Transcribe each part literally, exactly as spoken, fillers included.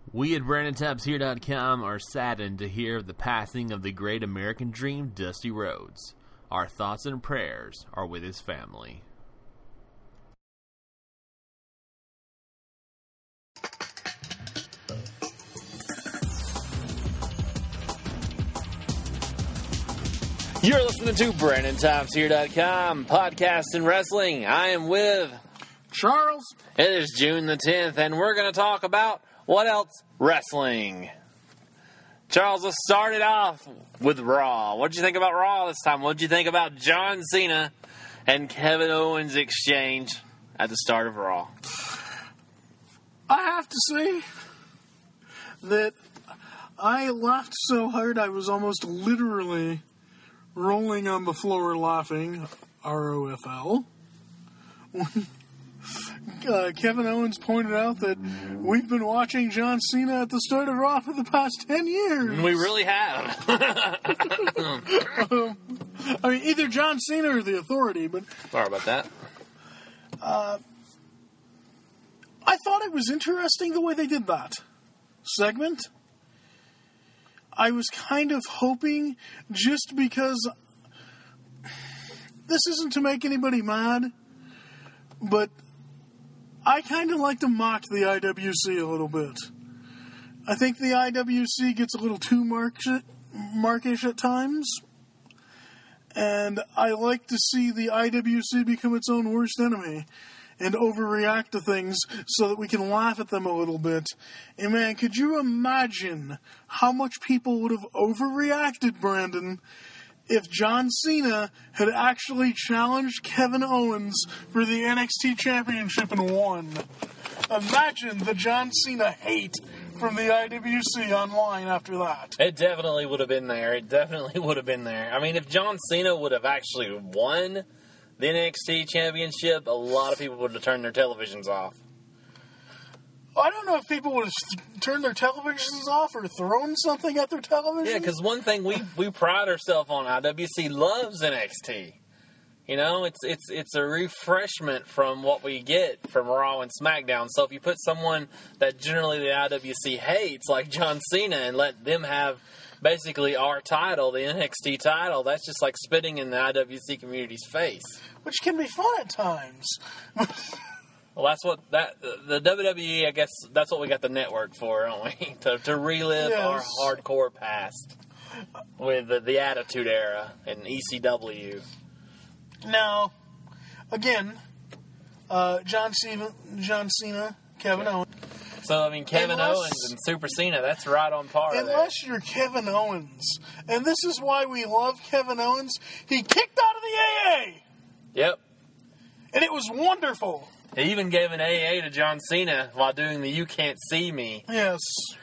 We at Brandon Taps Here dot com are saddened to hear of the passing of the great American dream, Dusty Rhodes. Our thoughts and prayers are with his family. You're listening to Brandon Taps Here dot com, podcast and wrestling. I am with Charles. It is June the tenth, and we're going to talk about what else? Wrestling. Charles, let's start it off with Raw. What did you think about Raw this time? What did you think about John Cena and Kevin Owens' exchange at the start of Raw? I have to say that I laughed so hard I was almost literally rolling on the floor laughing, R O F L. Uh, Kevin Owens pointed out that we've been watching John Cena at the start of Raw for the past ten years. We really have. um, I mean, either John Cena or The Authority, but... Sorry about that. Uh, I thought it was interesting the way they did that segment. I was kind of hoping, just because this isn't to make anybody mad, but I kind of like to mock the I W C a little bit. I think the I W C gets a little too mark- markish at times, and I like to see the I W C become its own worst enemy and overreact to things so that we can laugh at them a little bit. And man, could you imagine how much people would have overreacted, Brandon, if John Cena had actually challenged Kevin Owens for the N X T Championship and won? Imagine the John Cena hate from the I W C online after that. It definitely would have been there. It definitely would have been there. I mean, if John Cena would have actually won the N X T Championship, a lot of people would have turned their televisions off. I don't know if people would have th- turned their televisions off or thrown something at their television. Yeah, because one thing we, we pride ourselves on, I W C loves N X T. You know, it's it's it's a refreshment from what we get from Raw and SmackDown. So if you put someone that generally the I W C hates, like John Cena, and let them have basically our title, the N X T title, that's just like spitting in the I W C community's face. Which can be fun at times. Well, that's what that the W W E. I guess that's what we got the network for, don't we? to to relive Yes. our hardcore past with the, the Attitude Era and E C W. Now, again, uh, John Cena, John Cena, Kevin Owens. So I mean, Kevin Unless, Owens and Super Cena, that's right on par. Unless there. you're Kevin Owens, and this is why we love Kevin Owens. He kicked out of the A A. Yep. And it was wonderful. He even gave an A A to John Cena while doing the You Can't See Me. Yes.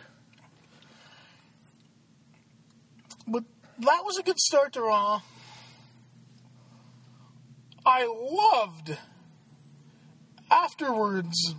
But that was a good start to Raw. I loved, afterwards,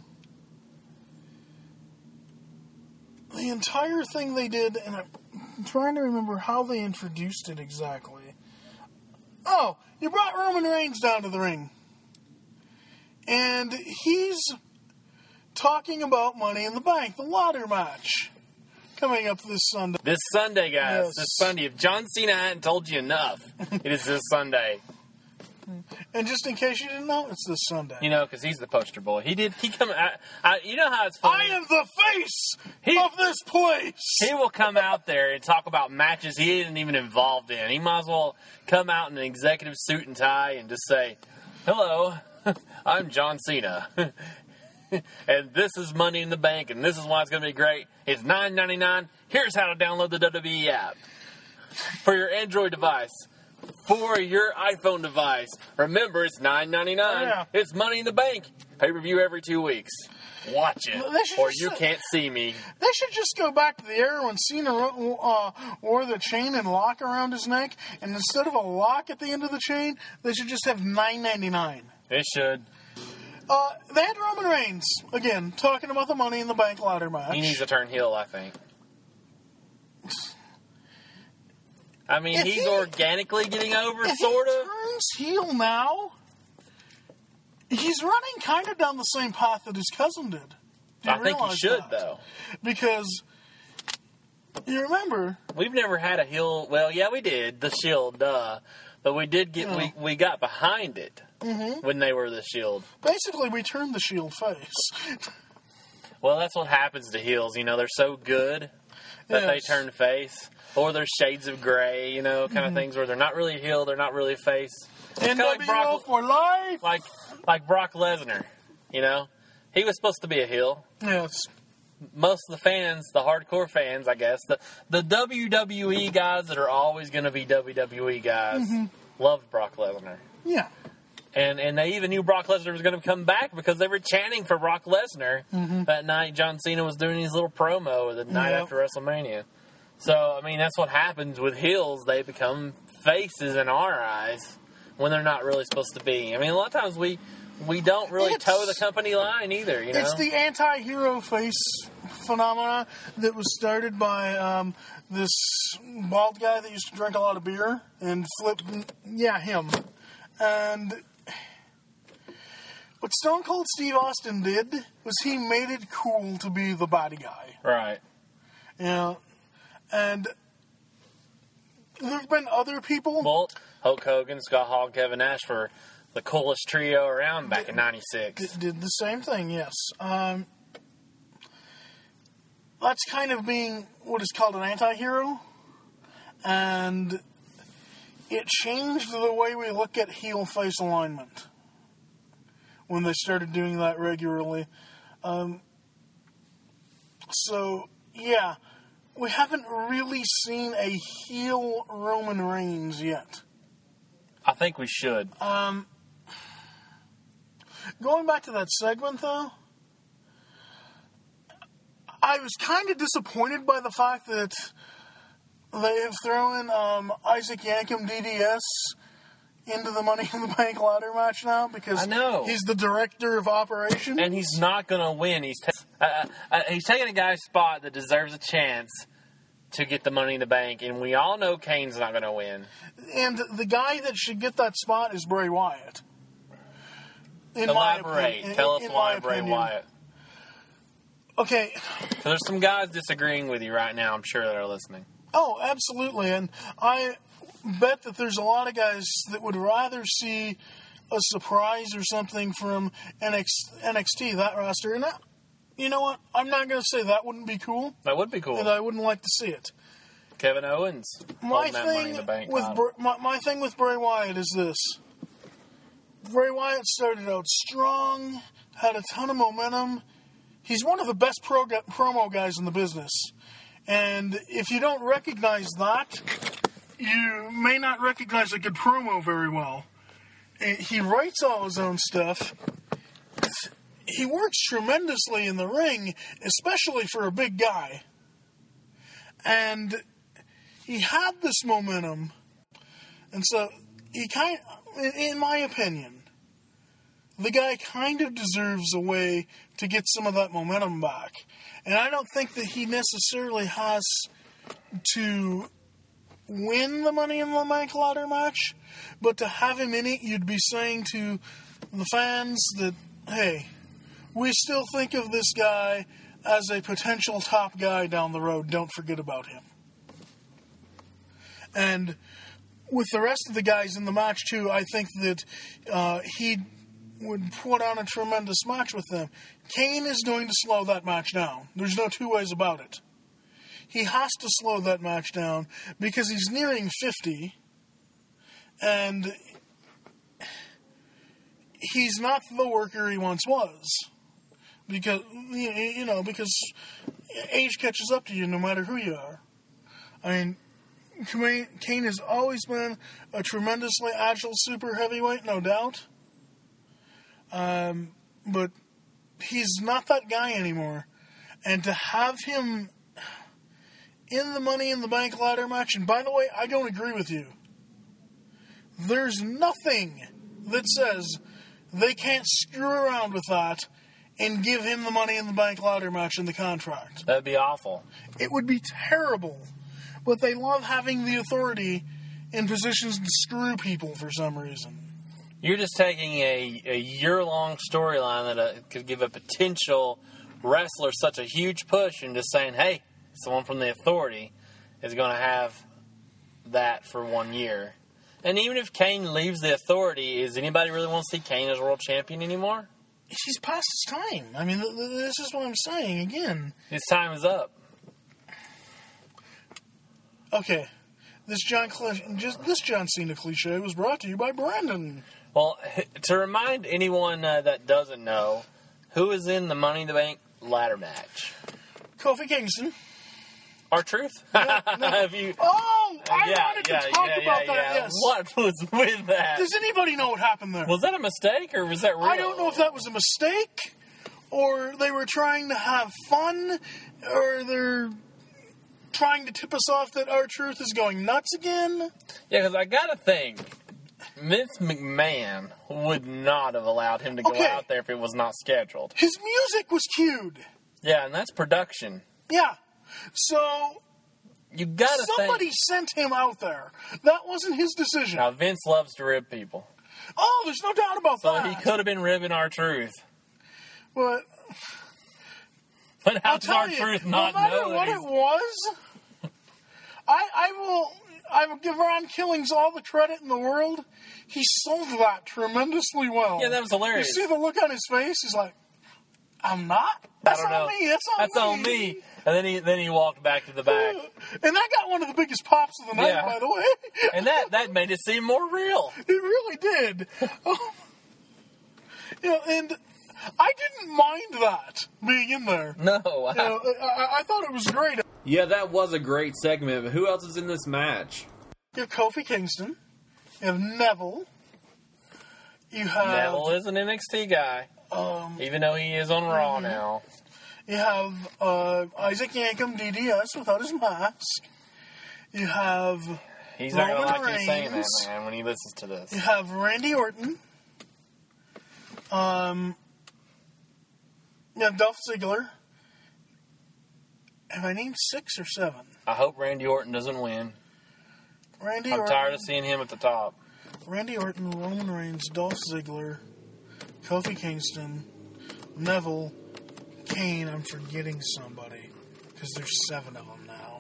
the entire thing they did, and I'm trying to remember how they introduced it exactly. Oh, you brought Roman Reigns down to the ring. And he's talking about Money in the Bank, the ladder match, coming up this Sunday. This Sunday, guys. Yes. This Sunday. If John Cena hadn't told you enough, it is this Sunday. And just in case you didn't know, it's this Sunday. You know, because he's the poster boy. He did. He come out. I, you know how it's funny. I am the face He- of this place. He will come out there and talk about matches he isn't even involved in. He might as well come out in an executive suit and tie and just say, "Hello, I'm John Cena, and this is Money in the Bank, and this is why it's going to be great. It's nine ninety-nine. Here's how to download the W W E app for your Android device." For your iPhone device. Remember, it's nine ninety-nine. Oh, yeah. It's Money in the Bank. Pay-per-view every two weeks. Watch it, They should or just- you can't see me. They should just go back to the era when Cena uh, wore the chain and lock around his neck, and instead of a lock at the end of the chain, they should just have nine ninety-nine. They should. Uh, they had Roman Reigns, again, talking about the Money in the Bank ladder match. He needs to turn heel, I think. I mean, If he's he- organically getting over, if sort he of. turns heel now, he's running kind of down the same path that his cousin did. Do you I think he realize should, that? though. Because you remember, We've never had a heel. Well, yeah, we did. The Shield, duh. But we did get, Yeah. we, we got behind it Mm-hmm. when they were the Shield. basically we turned the Shield face. Well, that's what happens to heels. You know, they're so good that they Yes. turn face. Or they're shades of gray, you know, kind of Mm-hmm. things where they're not really a heel, they're not really a face. N kinda like W O Brock- for life. Like, like Brock Lesnar, you know? He was supposed to be a heel. Yes. Most of the fans, the hardcore fans, I guess, the, the W W E guys that are always going to be W W E guys, Mm-hmm. loved Brock Lesnar. Yeah. And and they even knew Brock Lesnar was going to come back because they were chanting for Brock Lesnar Mm-hmm. that night. John Cena was doing his little promo the night Yep. after WrestleMania. So, I mean, that's what happens with heels. They become faces in our eyes when they're not really supposed to be. I mean, a lot of times we we don't really It's- toe the company line either, you know? It's the anti-hero face phenomena that was started by um, this bald guy that used to drink a lot of beer and flip. Yeah, him. And what Stone Cold Steve Austin did was he made it cool to be the body guy. Right. You know, and there've been other people. Well, Hulk Hogan, Scott Hall, and Kevin Nash were the coolest trio around back in ninety-six. that did the same thing, yes. Um, that's kind of being what is called an anti-hero. And it changed the way we look at heel-face alignment when they started doing that regularly. Um, so, yeah, we haven't really seen a heel Roman Reigns yet. I think we should. Um, going back to that segment, though, I was kind of disappointed by the fact that they have thrown um, Isaac Yankem D D S into the Money in the Bank ladder match now because I know. he's the director of operations. And he's not going to win. He's ta- uh, uh, he's taking a guy's spot that deserves a chance to get the Money in the Bank, and we all know Kane's not going to win. And the guy that should get that spot is Bray Wyatt. In my Elaborate. opinion- Tell in- us in why my Bray opinion. Wyatt. Okay. So there's some guys disagreeing with you right now, I'm sure, that are listening. Oh, absolutely. And I bet that there's a lot of guys that would rather see a surprise or something from N X T, that roster. And I, you know what? I'm not going to say that wouldn't be cool, That would be cool. and I wouldn't like to see it. Kevin Owens My holding that Money in thing the Bank with title. Br- my, my thing with Bray Wyatt is this: Bray Wyatt started out strong, had a ton of momentum. He's one of the best pro- promo guys in the business. And if you don't recognize that, you may not recognize a good promo very well. Eh, He writes all his own stuff. He works tremendously in the ring, especially for a big guy. And he had this momentum. And so, he kind in- in my opinion, the guy kind of deserves a way to get some of that momentum back. And I don't think that he necessarily has to win the Money in the Bank ladder match, but to have him in it, you'd be saying to the fans that, hey, we still think of this guy as a potential top guy down the road. Don't forget about him. And with the rest of the guys in the match, too, I think that uh, he would put on a tremendous match with them. Kane is going to slow that match down. There's no two ways about it. He has to slow that match down because he's nearing fifty, and he's not the worker he once was. Because, you know, because age catches up to you no matter who you are. I mean, Kane has always been a tremendously agile super heavyweight, no doubt. Um, but he's not that guy anymore. And to have him in the Money in the Bank ladder match, and by the way, I don't agree with you. There's nothing that says they can't screw around with that and give him the Money in the Bank ladder match in the contract. That'd be awful. It would be terrible. But they love having the authority in positions to screw people for some reason. You're just taking a, a year-long storyline that uh, could give a potential wrestler such a huge push into saying, hey, someone from the Authority is going to have that for one year. And even if Kane leaves the Authority, is anybody really want to see Kane as world champion anymore? He's past his time. I mean, th- th- this is what I'm saying again. His time is up. Okay, this John Cl- just this John Cena cliche was brought to you by Brandon. Well, to remind anyone uh, that doesn't know, who is in the Money in the Bank ladder match? Kofi Kingston. R-Truth? Yeah, no. Have you? Oh, I yeah, wanted to yeah, talk yeah, about yeah, that. yeah. Yes. What was with that? Does anybody know what happened there? Was that a mistake or was that real? I don't know if that was a mistake, or they were trying to have fun, or they're trying to tip us off that R-Truth is going nuts again. Yeah, because I got to think, Vince McMahon would not have allowed him to go Okay. out there if it was not scheduled. His music was cued. Yeah, and that's production. Yeah. So You got to somebody think. sent him out there. That wasn't his decision. Now, Vince loves to rib people. Oh, there's no doubt about So that. he could have been ribbing R-Truth. But But how I'll does tell R-Truth you, not no matter know what that it he's... was, I, I will I will give Ron Killings all the credit in the world. He sold that tremendously well. Yeah, that was hilarious. You see the look on his face? He's like, I'm not? That's I don't on know. me. That's on That's me. on me. And then he then he walked back to the back. And that got one of the biggest pops of the night, Yeah. by the way. And that, that made it seem more real. It really did. Um, you know, and I didn't mind that being in there. No. You know, I, I thought it was great. Yeah, that was a great segment. But who else is in this match? You have Kofi Kingston. You have Neville. You have Neville is an N X T guy. um, Even though he is on Raw now. you have uh, Isaac Yankem, D D S, without his mask. You have He's not going to Roman like you saying that, Reigns. man, when he listens to this. you have Randy Orton. Um, you have Dolph Ziggler. Have I named six or seven? I hope Randy Orton doesn't win. Randy I'm Orton. tired of seeing him at the top. Randy Orton, Roman Reigns, Dolph Ziggler, Kofi Kingston, Neville, Kane. I'm forgetting somebody because there's seven of them now.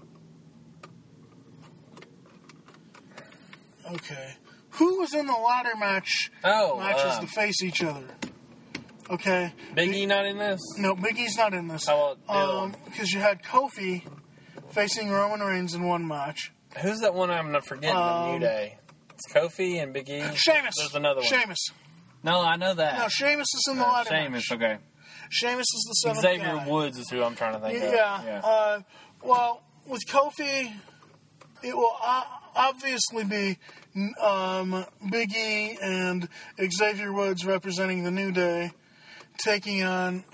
Okay, who was in the ladder match? Oh, matches uh, to face each other. Okay, Big E not in this? no, Big E's not in this. How about the other Um, because you had Kofi facing Roman Reigns in one match. Who's that one I'm not forgetting? the New Um, Day. It's Kofi and Big E. Sheamus. There's another one. Sheamus. No, I know that. No, Sheamus is in the ladder Sheamus, match. okay. Sheamus is the seventh Xavier guy. Woods is who I'm trying to think of. Yeah. Uh, well, with Kofi, it will o- obviously be um, Big E and Xavier Woods representing the New Day, taking on.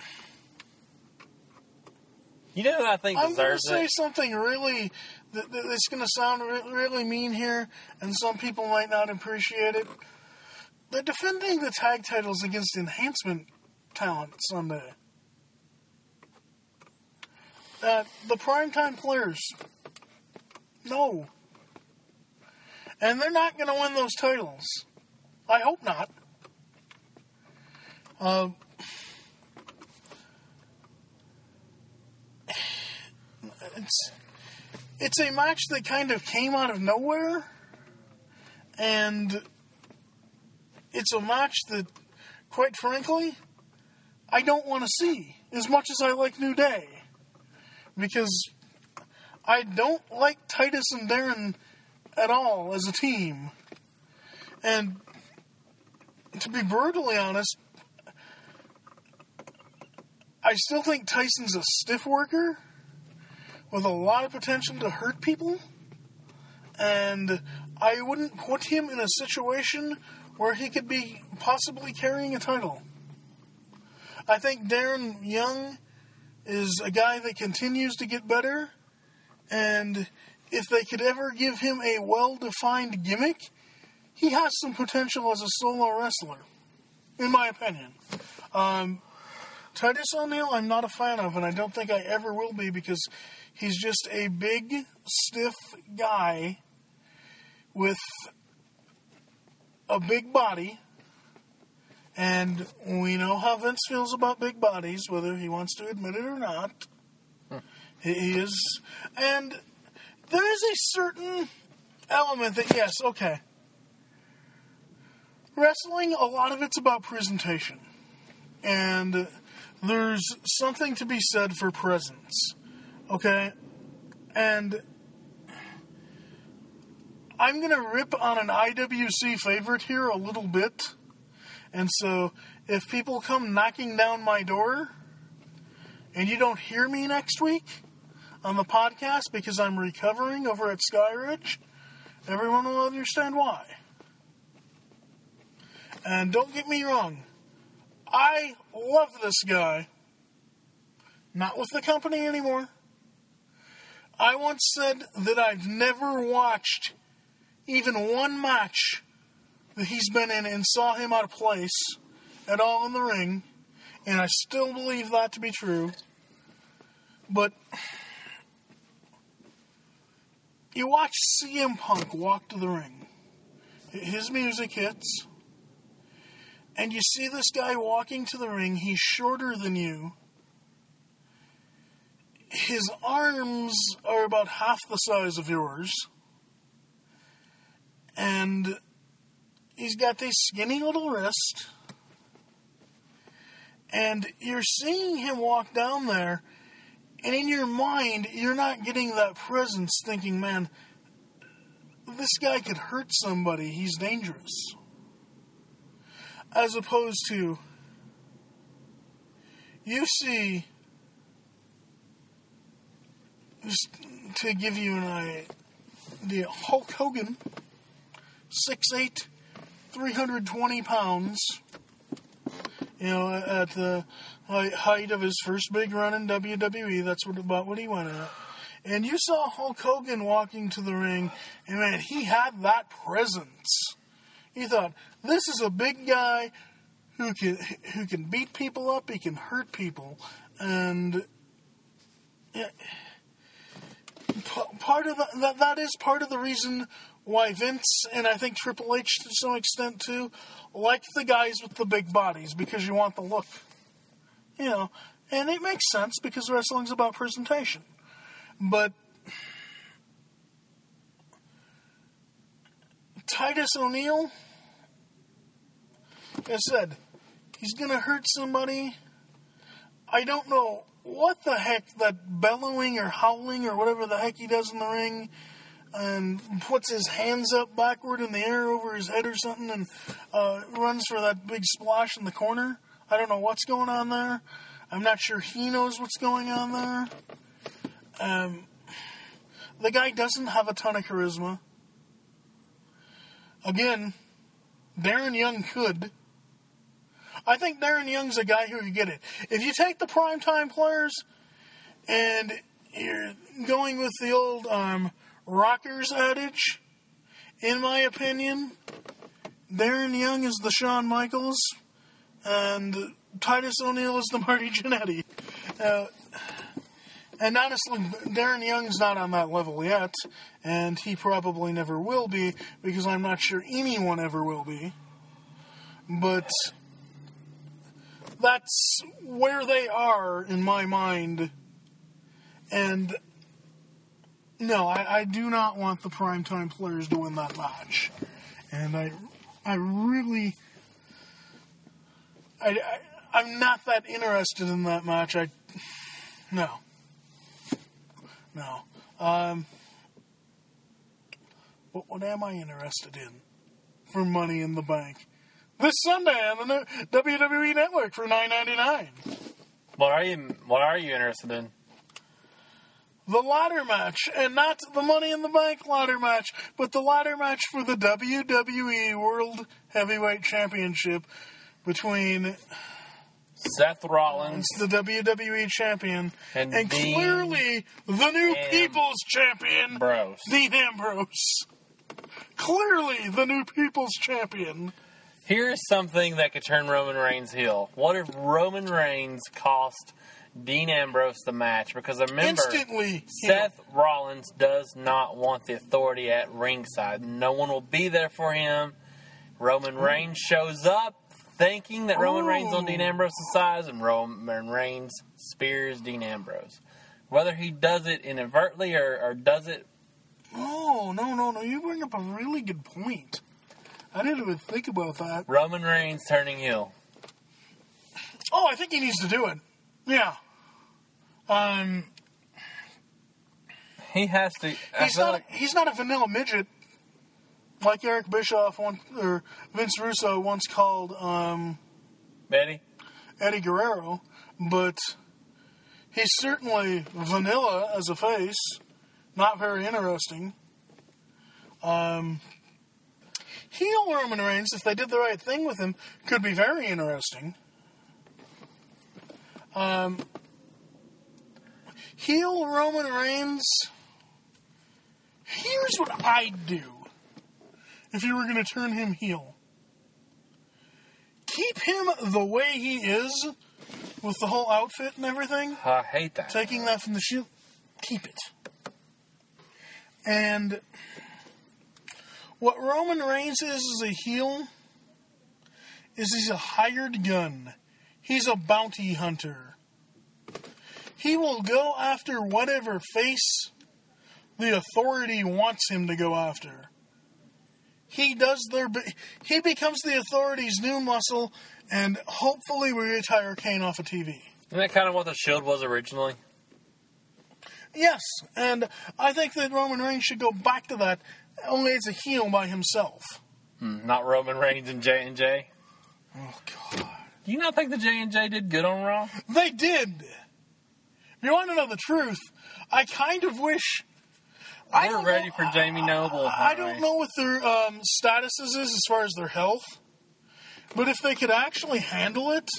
You know who I think I'm going to deserves say it? something really that, that- that's going to sound re- really mean here, and some people might not appreciate it. They're defending the tag titles against Enhancement talent Sunday. Uh, the primetime players. No. And they're not going to win those titles. I hope not. Uh, it's it's a match that kind of came out of nowhere, and it's a match that, quite frankly, I don't want to see as much as I like New Day, because I don't like Titus and Darren at all as a team. And to be brutally honest, I still think Tyson's a stiff worker with a lot of potential to hurt people. And I wouldn't put him in a situation where he could be possibly carrying a title. I think Darren Young is a guy that continues to get better, and if they could ever give him a well-defined gimmick, he has some potential as a solo wrestler, in my opinion. Um, Titus O'Neil, I'm not a fan of, and I don't think I ever will be, because he's just a big, stiff guy with a big body And we know how Vince feels about big bodies, whether he wants to admit it or not. Hmm. He is. And there is a certain element that, yes, okay. Wrestling, a lot of it's about presentation. And there's something to be said for presence. Okay? And I'm going to rip on an I W C favorite here a little bit. And so, if people come knocking down my door and you don't hear me next week on the podcast because I'm recovering over at Skyridge, everyone will understand why. And don't get me wrong, I love this guy. Not with the company anymore. I once said that I've never watched even one match that he's been in and saw him out of place at all in the ring, and I still believe that to be true. But you watch C M Punk walk to the ring. His music hits, and you see this guy walking to the ring. He's shorter than you. His arms are about half the size of yours. And he's got these skinny little wrists. And you're seeing him walk down there, and in your mind, you're not getting that presence thinking, man, this guy could hurt somebody. He's dangerous. As opposed to, you see, just to give you an idea, Hulk Hogan, six eight, three hundred twenty pounds, you know, at the height of his first big run in W W E. That's what, about what he went at. And you saw Hulk Hogan walking to the ring, and man, he had that presence. You thought, this is a big guy who can who can beat people up, he can hurt people. And yeah, part of the, that that is part of the reason why Vince, and I think Triple H to some extent too, like the guys with the big bodies, because you want the look. You know, and it makes sense because wrestling's about presentation. But Titus O'Neil, like I said, he's going to hurt somebody. I don't know what the heck that bellowing or howling or whatever the heck he does in the ring, and puts his hands up backward in the air over his head or something, and uh, runs for that big splash in the corner. I don't know what's going on there. I'm not sure he knows what's going on there. Um, the guy doesn't have a ton of charisma. Again, Darren Young could. I think Darren Young's a guy who could get it. If you take the primetime players and you're going with the old um, Rockers adage, in my opinion, Darren Young is the Shawn Michaels and Titus O'Neil is the Marty Jannetty. Uh, and honestly, Darren Young's not on that level yet, and he probably never will be, because I'm not sure anyone ever will be. But that's where they are in my mind. And no, I, I do not want the primetime players to win that match. And I I really... I, I, I'm not that interested in that match. I... No. No. Um... But what am I interested in for Money in the Bank? This Sunday on the W W E Network for nine ninety-nine. What are you What are you interested in? The ladder match, and not the Money in the Bank ladder match, but the ladder match for the W W E World Heavyweight Championship between Seth Rollins, the W W E champion, and, and Dean clearly the new Am- People's Champion, Ambrose. Dean Ambrose. Clearly the new People's Champion. Here's something that could turn Roman Reigns heel. What if Roman Reigns cost Dean Ambrose the match? Because remember, Instantly, Seth Rollins does not want the authority at ringside. No one will be there for him. Roman Reigns shows up. thinking that Roman Reigns on Ooh. Dean Ambrose's side, and Roman Reigns spears Dean Ambrose. Whether he does it inadvertently or, or does it... Oh, no, no, no. You bring up a really good point. I didn't even think about that. Roman Reigns turning heel. Oh, I think he needs to do it. Yeah. Um, He has to... I he's feel not. like, He's not a vanilla midget like Eric Bischoff once, or Vince Russo once called um, Betty? Eddie Guerrero, but he's certainly vanilla as a face. Not very interesting. Um, heel Roman Reigns, if they did the right thing with him, could be very interesting. Um, heel Roman Reigns. Here's what I'd do if you were going to turn him heel. Keep him the way he is with the whole outfit and everything. I hate that. Taking that from the Shield. Keep it. And what Roman Reigns is as a heel is he's a hired gun. He's a bounty hunter. He will go after whatever face the authority wants him to go after. He does their. He becomes the authority's new muscle, and hopefully we retire Kane off of T V. Isn't that kind of what the Shield was originally? Yes, and I think that Roman Reigns should go back to that, only as a heel by himself. Hmm, not Roman Reigns and J and J? Oh, God. Do you not think the J and J did good on Raw? They did. If you want to know the truth, I kind of wish... I We're don't ready know- for Jamie Noble. I don't know what their um, statuses is as far as their health, but if they could actually handle it...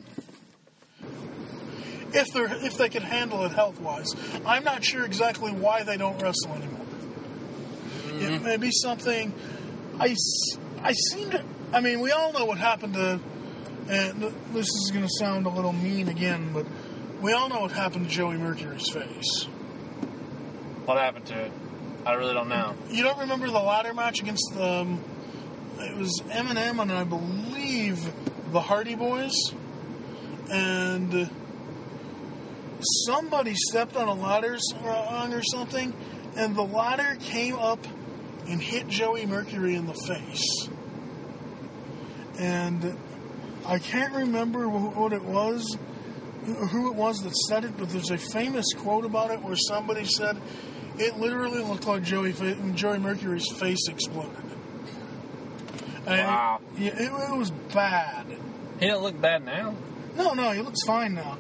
If they are if they could handle it health-wise. I'm not sure exactly why they don't wrestle anymore. Mm-hmm. It may be something... I, s- I seem to... I mean, we all know what happened to... And this is going to sound a little mean again, but we all know what happened to Joey Mercury's face. What happened to it? I really don't know. You don't remember the ladder match against the... Um, it was Eminem and I believe the Hardy Boys? And... somebody stepped on a ladder rung or something, and the ladder came up and hit Joey Mercury in the face. And I can't remember what it was, who it was that said it, but there's a famous quote about it where somebody said it literally looked like Joey Joey Mercury's face exploded. And Wow. It, it, it was bad. He don't look bad now. No, no, he looks fine now.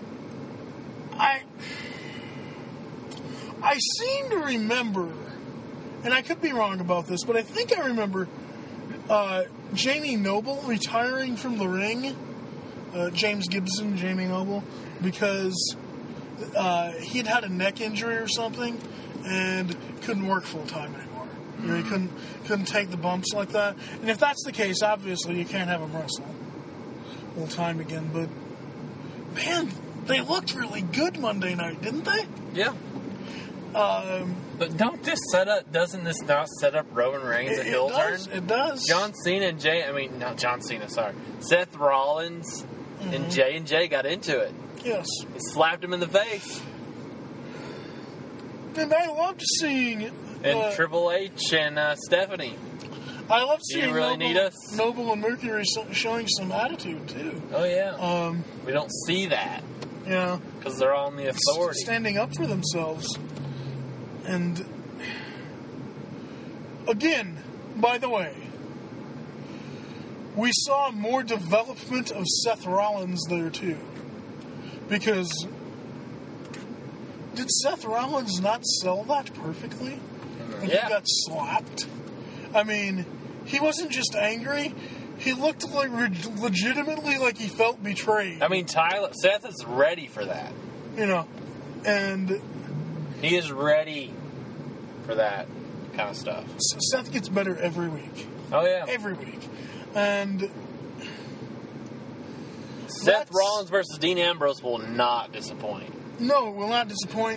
I I seem to remember, and I could be wrong about this, but I think I remember uh, Jamie Noble retiring from the ring, uh, James Gibson, Jamie Noble, because uh, he had had a neck injury or something and couldn't work full time anymore. You know, he couldn't couldn't take the bumps like that. And if that's the case, obviously you can't have him wrestle full time again. But man, they looked really good Monday night, didn't they? Yeah. Um, But don't this set up, doesn't this not set up Roman Reigns a it, heel it does. turn? It does. John Cena and Jay, I mean, not John Cena, sorry. Seth Rollins Mm-hmm. and J and J got into it. Yes. He slapped him in the face. And I loved seeing. And uh, Triple H and uh, Stephanie. I loved Do you seeing really Noble, need us? Noble and Mercury so- showing some attitude too. Oh, yeah. Um, we don't see that you know, because they're on the authority. standing up for themselves. And again, by the way, we saw more development of Seth Rollins there too. Because did Seth Rollins not sell that perfectly? When Yeah. he got slapped? I mean, he wasn't just angry. He looked like re- legitimately like he felt betrayed. I mean, Tyler, Seth is ready for that. You know, and He is ready for that kind of stuff. Seth gets better every week. Oh, yeah. Every week. And Seth let's- Rollins versus Dean Ambrose will not disappoint. no, it will not disappoint.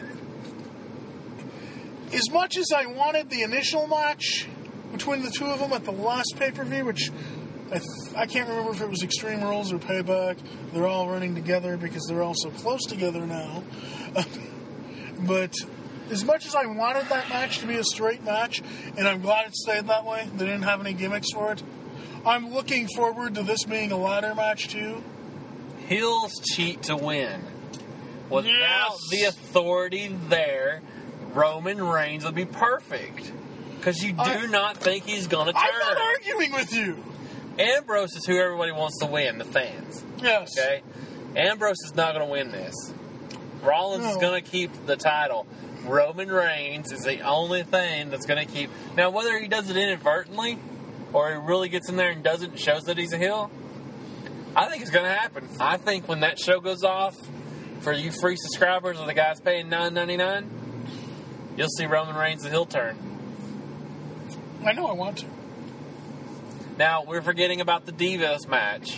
As much as I wanted the initial match between the two of them at the last pay-per-view, which I, th- I can't remember if it was Extreme Rules or Payback. They're all running together because they're all so close together now. But as much as I wanted that match to be a straight match, and I'm glad it stayed that way, they didn't have any gimmicks for it, I'm looking forward to this being a ladder match too. Heels cheat to win. Without Yes. the authority there, Roman Reigns would be perfect. Because you do I- not think he's going to turn. I'm not arguing with you. Ambrose is who everybody wants to win, the fans. Yes. Okay? Ambrose is not going to win this. Rollins is No. going to keep the title. Roman Reigns is the only thing that's going to keep... Now, whether he does it inadvertently or he really gets in there and does it and shows that he's a heel, I think it's going to happen. I think when that show goes off, for you free subscribers or the guys paying nine ninety-nine, you'll see Roman Reigns the heel turn. I know I want to. Now, we're forgetting about the Divas match.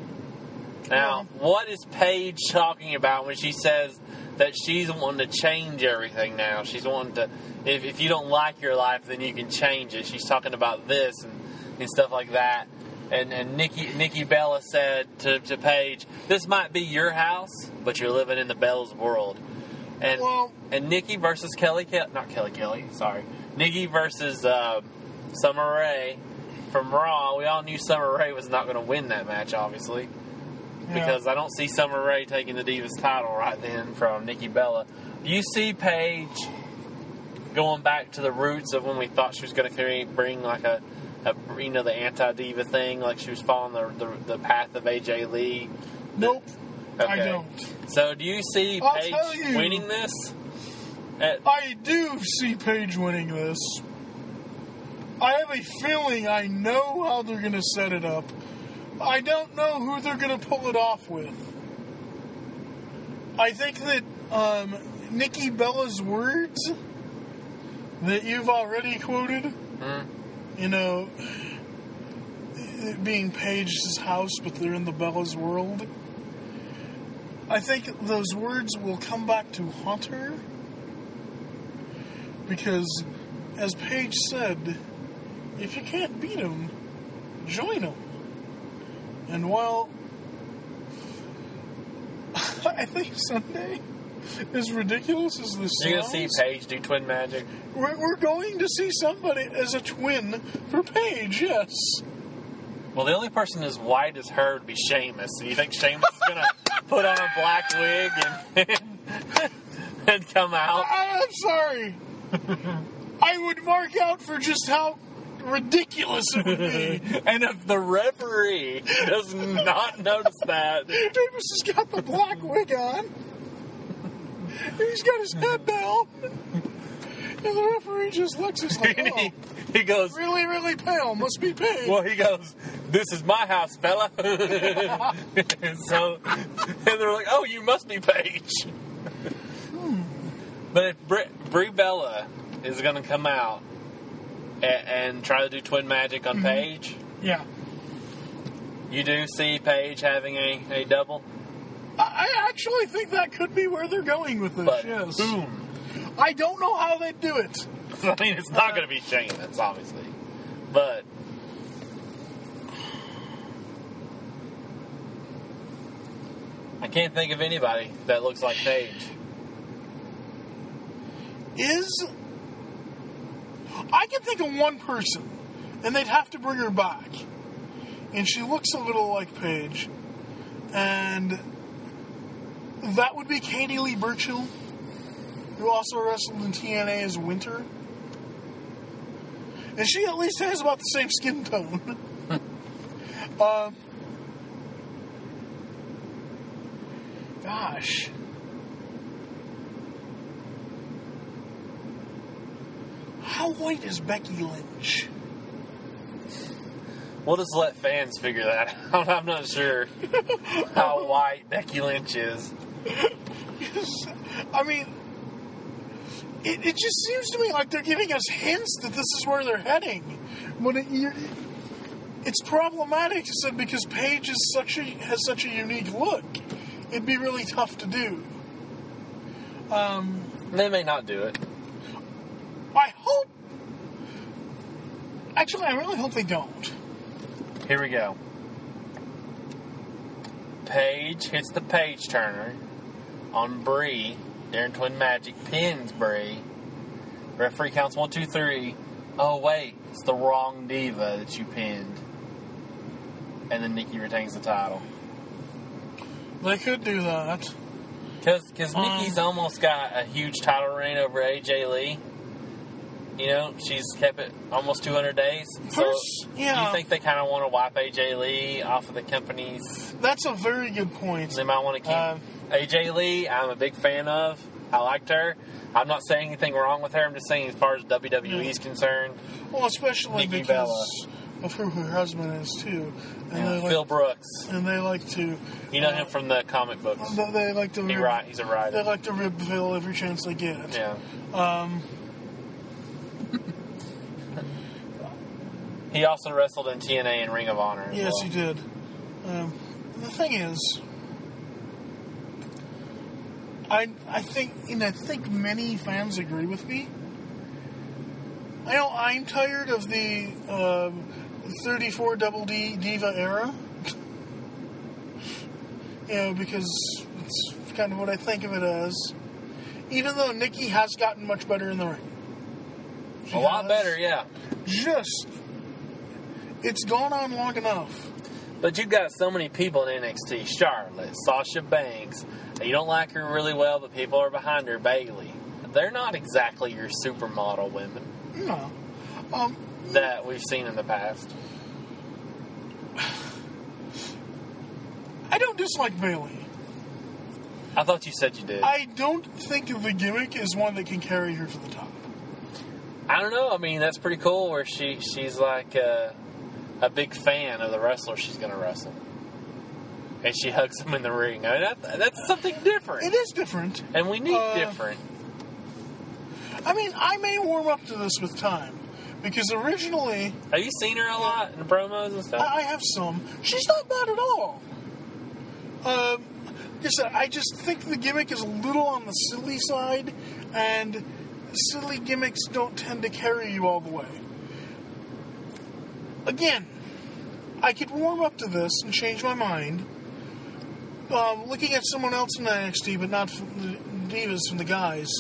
Now, Yeah. what is Paige talking about when she says that she's wanting to change everything now? She's wanting to, if, if you don't like your life, then you can change it. She's talking about this and, and stuff like that. And and Nikki Nikki Bella said to, to Paige, this might be your house, but you're living in the Bella's world. And Well- and Nikki versus Kelly, Ke- not Kelly Kelly, sorry. Nikki versus uh, Summer Rae from Raw. We all knew Summer Rae was not going to win that match, obviously. Because I don't see Summer Rae taking the Divas title right then from Nikki Bella. Do you see Paige going back to the roots of when we thought she was going to bring like a, a, you know, the anti-diva thing, like she was following the the, the path of A J Lee? Nope. I Okay. don't. So do you see I'll Paige tell you. winning this? At, I do see Paige winning this. I have a feeling I know how they're going to set it up. I don't know who they're going to pull it off with. I think that um, Nikki Bella's words that you've already quoted, Hmm? you know, it being Paige's house, but they're in the Bella's world. I think those words will come back to haunt her. Because, as Paige said, if you can't beat them, join them. And while I think Sunday, as ridiculous as this You're going to sounds, see Paige do twin magic? we're, we're going to see somebody as a twin for Paige, yes. Well, the only person as white as her would be Sheamus. So you think Sheamus is going to put on a black wig and, and come out? I, I'm sorry. I would mark out for just how ridiculous it would be. And if the referee does not notice that, Davis has got the black wig on. He's got his head down. And the referee just looks and like, and oh, he, he goes, really, really pale. Must be Paige. well, he goes, this is my house, fella. So, and they're like, oh, you must be Paige. But if Bri, Brie Bella is going to come out and, and try to do twin magic on Paige, Yeah. you do see Paige having a, a double? I I actually think that could be where they're going with this, But yes. boom. I don't know how they'd do it. I mean, it's not going to be Sheamus, obviously. But I can't think of anybody that looks like Paige. Is I can think of one person, and they'd have to bring her back. And she looks a little like Paige. And that would be Katie Lee Burchill, who also wrestled in T N A as Winter. And she at least has about the same skin tone. um, gosh. How white is Becky Lynch? We'll just let fans figure that out. I'm not sure how white Becky Lynch is. I mean, it, it just seems to me like they're giving us hints that this is where they're heading. When it, you're, it's problematic because Paige is such a, has such a unique look. It'd be really tough to do. Um, They may not do it. I hope. Actually, I really hope they don't. Here we go. Paige hits the page turner on Brie. Darren Twin Magic pins Brie. Referee counts one, two, three. Oh, wait. It's the wrong diva that you pinned. And then Nikki retains the title. They could do that. Because Um, Nikki's almost got a huge title reign over A J Lee. You know, she's kept it almost two hundred days. So, First, do yeah. you think they kind of want to wipe A J Lee off of the companies? That's a very good point. They might want to keep Um, A J Lee. I'm a big fan of. I liked her. I'm not saying anything wrong with her. I'm just saying as far as W W E is concerned. Well, especially Nikki because of who her husband is, too. And, Yeah, they like, Phil Brooks. and they like to... You know uh, him from the comic books. They they like to He rib, write, he's a they writer. like to rib Phil every chance they get. Yeah. Um, He also wrestled in T N A and Ring of Honor. as yes, well. he did. Um, the thing is, I I think and I think many fans agree with me. I know I'm tired of the um, thirty-four Double D Diva era. You know, because it's kind of what I think of it as. Even though Nikki has gotten much better in the ring. She A lot has. better, yeah. Just, it's gone on long enough. But you've got so many people in N X T. Charlotte, Sasha Banks. You don't like her really well, but people are behind her. Bayley. They're not exactly your supermodel women No. Um, that we've seen in the past. I don't dislike Bayley. I thought you said you did. I don't think the gimmick is one that can carry her to the top. I don't know. I mean, that's pretty cool where she she's like a, a big fan of the wrestler she's going to wrestle. And she hugs him in the ring. I mean, that, that's something different. It is different. And we need Uh, different. I mean, I may warm up to this with time. Because originally, Have you seen her a lot in promos and stuff? I I have some. She's not bad at all. Um, like I said, I just think the gimmick is a little on the silly side, and silly gimmicks don't tend to carry you all the way. Again, I could warm up to this and change my mind. Um, looking at someone else in N X T, but not from the divas, from the guys.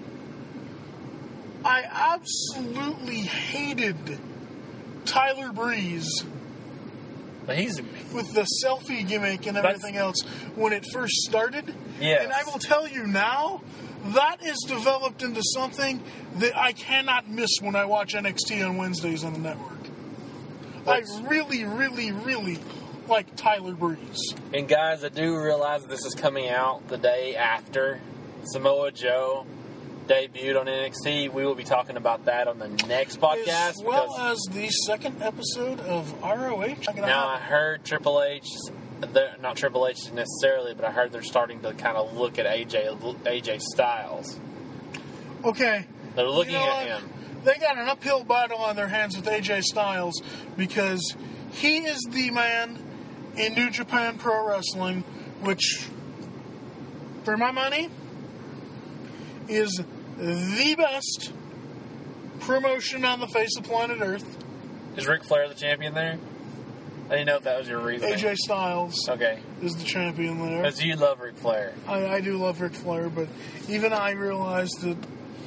I absolutely hated Tyler Breeze But he's with the selfie gimmick and everything else when it first started. Yes. And I will tell you now, that is developed into something that I cannot miss when I watch N X T on Wednesdays on the network. That's- I really, really, really like Tyler Breeze. And guys, I do realize this is coming out the day after Samoa Joe debuted on N X T. We will be talking about that on the next podcast. As well because as the second episode of R O H. now I heard Triple H, they're- not Triple H necessarily, but I heard they're starting to kind of look at A J A J Styles. Okay. They're looking You know at what? him. They got an uphill battle on their hands with A J Styles because he is the man in New Japan Pro Wrestling, which, for my money, is the best promotion on the face of planet Earth. Is Ric Flair the champion there? I didn't know if that was your reason. A J Styles Okay. is the champion there. Because you love Ric Flair. I, I do love Ric Flair, but even I realized that,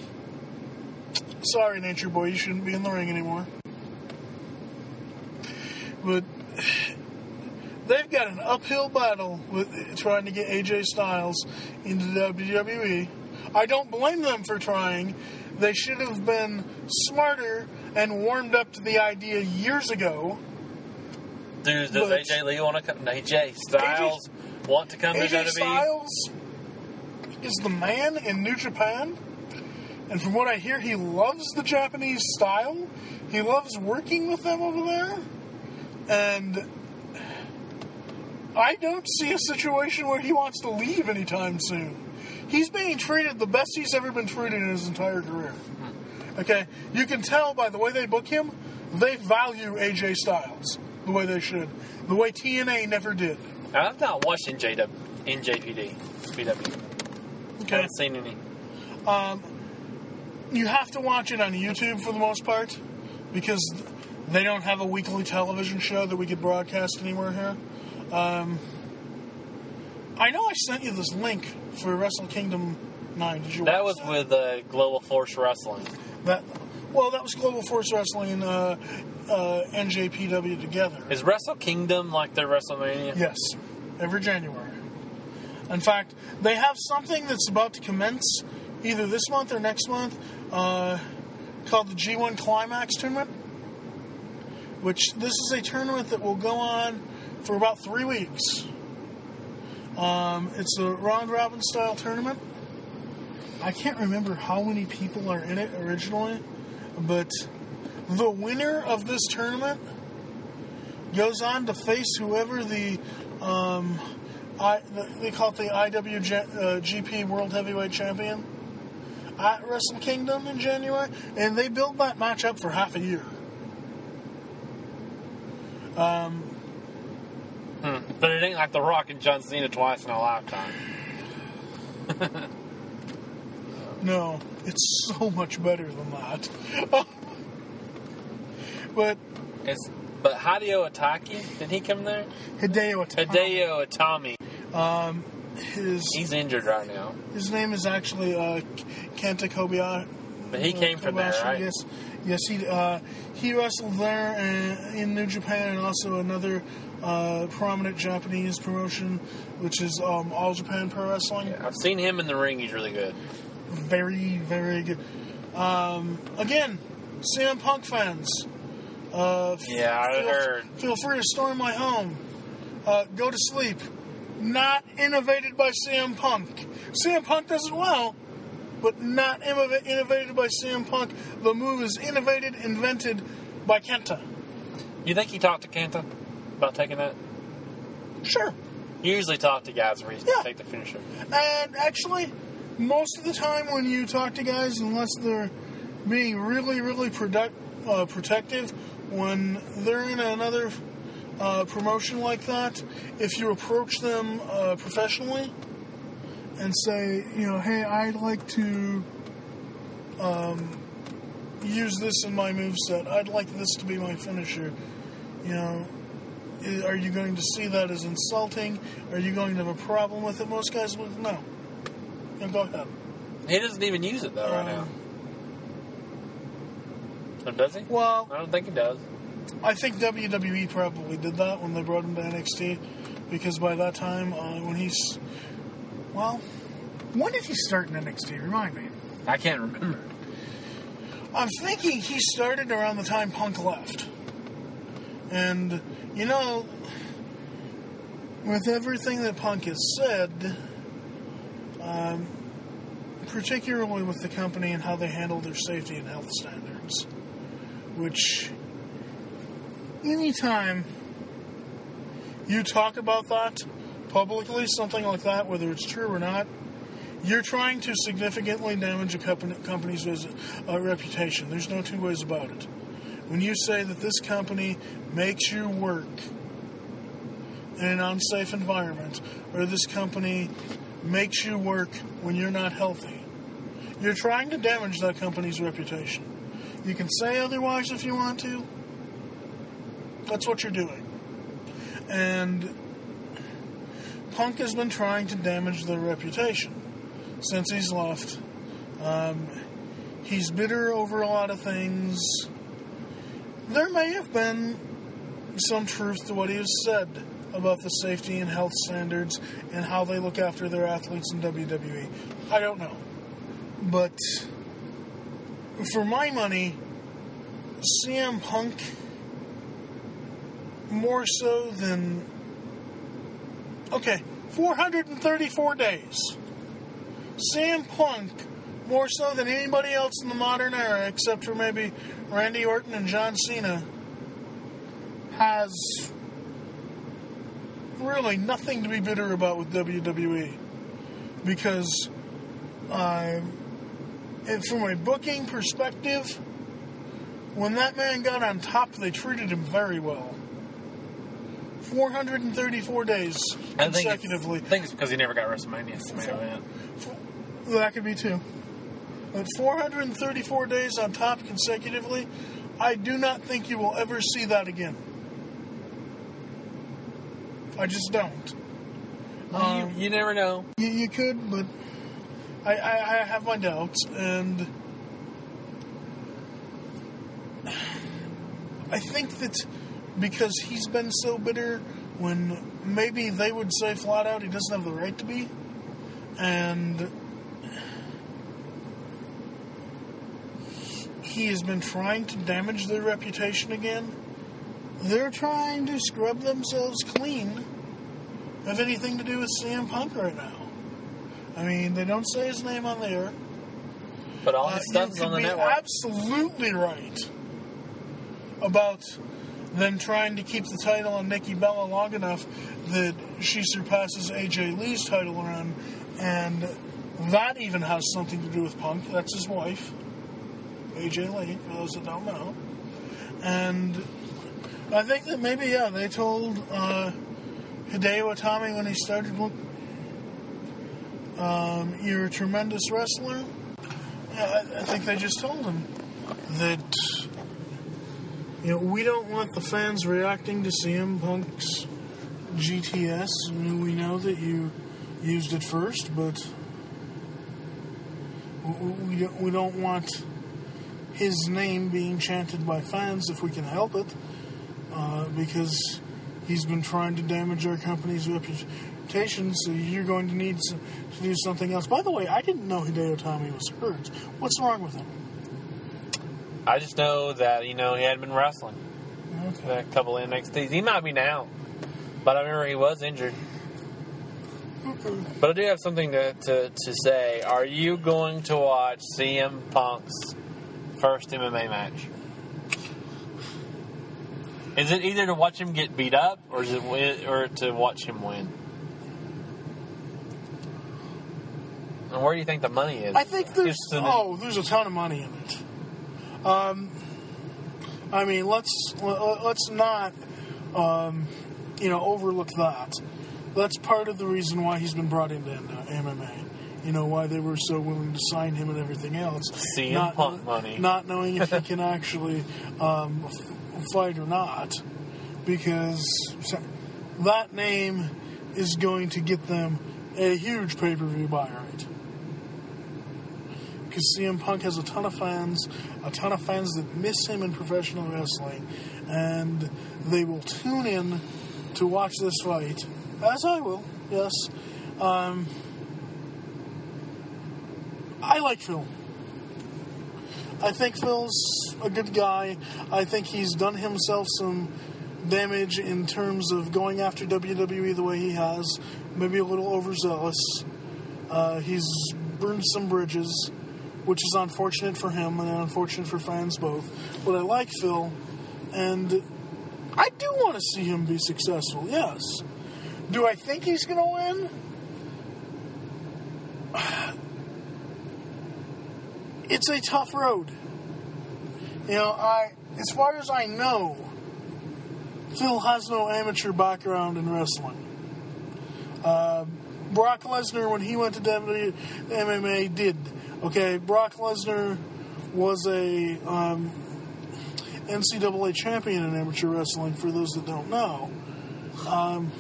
sorry, Nature Boy, you shouldn't be in the ring anymore. But they've got an uphill battle with trying to get A J Styles into W W E. I don't blame them for trying. They should have been smarter and warmed up to the idea years ago. Dude, does But- A J Lee want to come? A J Styles want to come to A J W W E? Styles is the man in New Japan, and from what I hear, he loves the Japanese style. He loves working with them over there, and I don't see a situation where he wants to leave anytime soon. He's being treated the best he's ever been treated in his entire career. Okay? You can tell by the way they book him, they value A J Styles the way they should. The way T N A never did. I've not watched N J W, N J P D, P W. I haven't seen any. Um, you have to watch it on YouTube for the most part because they don't have a weekly television show that we could broadcast anywhere here. Um, I know I sent you this link for Wrestle Kingdom nine. Did you That watch was with uh, Global Force Wrestling. that? Well, that was Global Force Wrestling and uh, uh, N J P W together. Is Wrestle Kingdom like their WrestleMania? Yes, every January. In fact, they have something that's about to commence either this month or next month uh, called the G one Climax Tournament, which this is a tournament that will go on for about three weeks. Um, it's a round-robin style tournament. I can't remember how many people are in it originally, but the winner of this tournament goes on to face whoever the, um, I, the they call it the I W G P World Heavyweight Champion at Wrestle Kingdom in January, and they build that match up for half a year. Um, Hmm. But it ain't like The Rock and John Cena twice in a lifetime. no, it's so much better than that. But It's, but Hideo Itaki, did he come there? Hideo Itami, Hideo Itami. um, his He's injured right now. his name is actually uh, Kenta Kobayashi. But he came from there, right? Yes, yes. He uh, he wrestled there in, in New Japan, and also another uh, prominent Japanese promotion, which is um, All Japan Pro Wrestling. Yeah, I've seen him in the ring. He's really good. Very, very good. Um, again, C M Punk fans. Uh, f- Yeah, I feel, heard. Feel free to storm my home. Uh, go to sleep. Not innovated by C M Punk. C M Punk does it well, but not innov- innovated by C M Punk. The move is innovated, invented by Kenta. You think he talked to Kenta about taking that? Sure. You usually talk to guys where he's Yeah. going to take the finisher. And actually, most of the time when you talk to guys, unless they're being really, really product, uh, protective, when they're in another uh, promotion like that, if you approach them uh, professionally and say, you know, hey, I'd like to um, use this in my moveset, I'd like this to be my finisher, you know, i- are you going to see that as insulting? Are you going to have a problem with it? Most guys would, no. No, go ahead. He doesn't even use it, though, right now. Um, Or does he? Well, I don't think he does. I think W W E probably did that when they brought him to N X T, because by that time, uh, when he's, well, when did he start in N X T? Remind me. I can't remember. I'm thinking he started around the time Punk left. And, you know, with everything that Punk has said, um, particularly with the company and how they handle their safety and health standards, which anytime you talk about that publicly, something like that, whether it's true or not, you're trying to significantly damage a company, company's uh, reputation. There's no two ways about it. When you say that this company makes you work in an unsafe environment, or this company makes you work when you're not healthy, you're trying to damage that company's reputation. You can say otherwise if you want to. That's what you're doing. And Punk has been trying to damage their reputation since he's left. Um, he's bitter over a lot of things. There may have been some truth to what he has said about the safety and health standards and how they look after their athletes in W W E. I don't know. But for my money, C M Punk, more so than... Okay, four hundred thirty-four days. C M Punk, more so than anybody else in the modern era, except for maybe Randy Orton and John Cena, has really nothing to be bitter about with W W E. Because uh, and from a booking perspective, when that man got on top, they treated him very well. four hundred thirty-four days I think consecutively. it's, I think it's because he never got WrestleMania. So maybe that. That could be too. But four hundred thirty-four days on top consecutively, I do not think you will ever see that again. I just don't. Um, you, you never know. you, you could, but I, I, I have my doubts, and I think that because he's been so bitter, when maybe they would say flat out he doesn't have the right to be, and he has been trying to damage their reputation again. They're trying to scrub themselves clean of anything to do with C M Punk right now. I mean, they don't say his name on there. But all Uh, his stuff's you on the could be network. absolutely right about them trying to keep the title on Nikki Bella long enough that she surpasses A J Lee's title run, and that even has something to do with Punk. That's his wife, A J Lee, for those that don't know. And I think that maybe, yeah, they told uh, Hideo Itami when he started, look, um, you're a tremendous wrestler. Yeah, I, I think they just told him that, you know, we don't want the fans reacting to C M Punk's G T S. I mean, we know that you used it first, but we don't, we don't want his name being chanted by fans if we can help it, uh, because he's been trying to damage our company's reputation, so you're going to need to, to do something else. By the way, I didn't know Hideo Itami was hurt. What's wrong with him? I just know that, you know, he hadn't been wrestling. Okay. A couple of N X Ts. He might be now. But I remember he was injured. But I do have something to, to, to say. Are you going to watch C M Punk's first M M A match? Is it either to watch him get beat up or is it win, or to watch him win? And where do you think the money is? I think there's It's the- oh, there's a ton of money in it. Um, I mean, let's let's not um, you know overlook that. That's part of the reason why he's been brought into M M A. You know, why they were so willing to sign him and everything else. C M not, Punk money. Not knowing if he can actually um, f- fight or not, because that name is going to get them a huge pay-per-view buy rate. Because C M Punk has a ton of fans, a ton of fans that miss him in professional wrestling, and they will tune in to watch this fight, as I will, yes. Um, I like Phil. I think Phil's a good guy. I think he's done himself some damage in terms of going after W W E the way he has, maybe a little overzealous. Uh, he's burned some bridges, which is unfortunate for him and unfortunate for fans both. But I like Phil, and I do want to see him be successful, yes. Do I think he's going to win? It's a tough road. You know, I, as far as I know, Phil has no amateur background in wrestling. Uh, Brock Lesnar, when he went to W M M A, did. Okay, Brock Lesnar was a um, N C double A champion in amateur wrestling, for those that don't know. Um,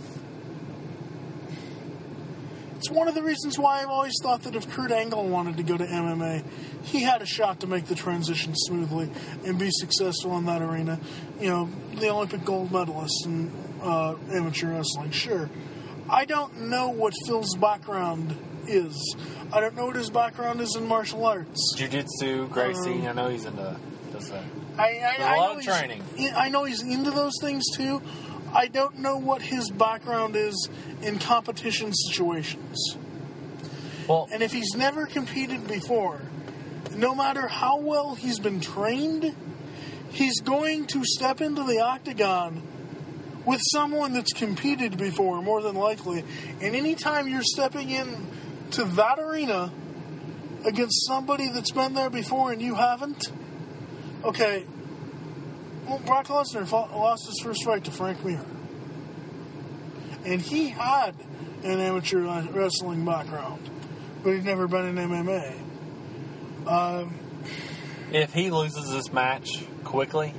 it's one of the reasons why I've always thought that if Kurt Angle wanted to go to M M A, he had a shot to make the transition smoothly and be successful in that arena. You know, the Olympic gold medalist in uh, amateur wrestling, sure. I don't know what Phil's background is. I don't know what his background is in martial arts. Jiu-jitsu, Gracie, Um, I know he's into does that. I, I, a I lot know of he's- training. I know he's into those things too. I don't know what his background is in competition situations. Well, And if he's never competed before, no matter how well he's been trained, he's going to step into the octagon with someone that's competed before, more than likely. And anytime you're stepping in to that arena against somebody that's been there before and you haven't, okay, well, Brock Lesnar fought, lost his first fight to Frank Mir. And he had an amateur wrestling background, but he'd never been in M M A. Um, If he loses this match quickly,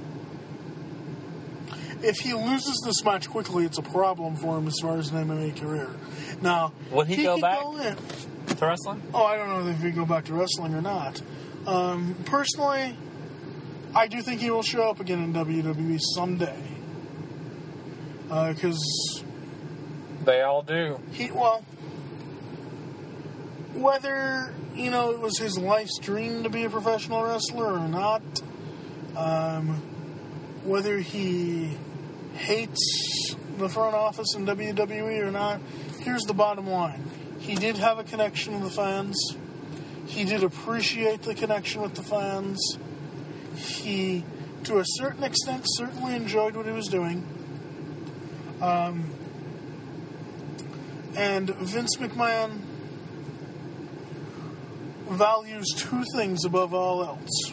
if he loses this match quickly, it's a problem for him as far as an M M A career. Now, would he, he go back go in. to wrestling? Oh, I don't know if he'd go back to wrestling or not. Um, personally, I do think he will show up again in W W E someday. Because... Uh, they all do. He, well... Whether, you know, it was his life's dream to be a professional wrestler or not, um, whether he hates the front office in W W E or not, here's the bottom line. He did have a connection with the fans. He did appreciate the connection with the fans. He, to a certain extent, certainly enjoyed what he was doing. Um, and Vince McMahon values two things above all else.